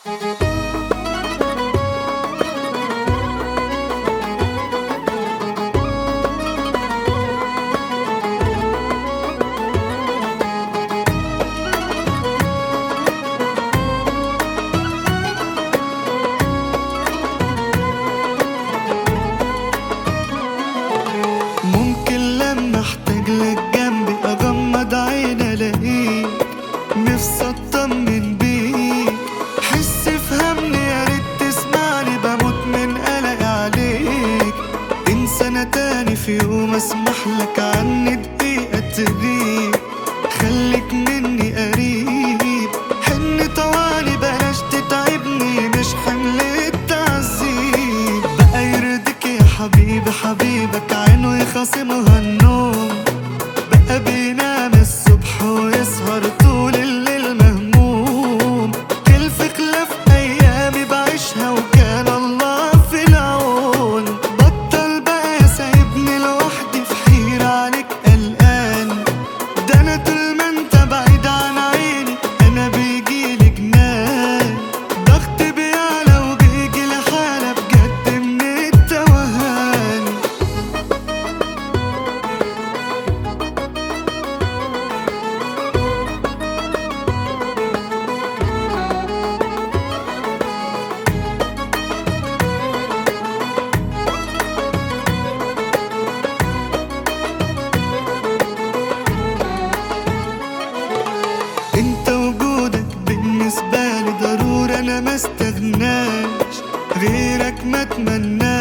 ممكن لما احتاج لك جنبي اغمض عيني الاقيك، نفسي اطمن بيك، حس فهمني يا ريت تسمعني، بموت من قلق عليك. انسى انا تاني في يوم اسمح لك عني دقيقة تغيب، خليك مني قريب، حن طوالي بلاش تتعبني، مش حمل التعذيب. بقى يرضيك يا حبيبي حبيبك عينه يخاصمها النوم، بقى بينام الصبح ويسهر طول الليل مهموم، خلف خلاف ايامي بعيشها وكان الله في العون. بطل بقى سايبني لوحدي في حيرة عليك قلقان، ده انا طول ما انت بعيد عن عيني انا بيجيلي جنان، ضغط بيعلى وبيجيلي حالة بجد من التوهان. انت وجودك بالنسبة لي ضروري، انا ما استغناش غيرك ما اتمناش.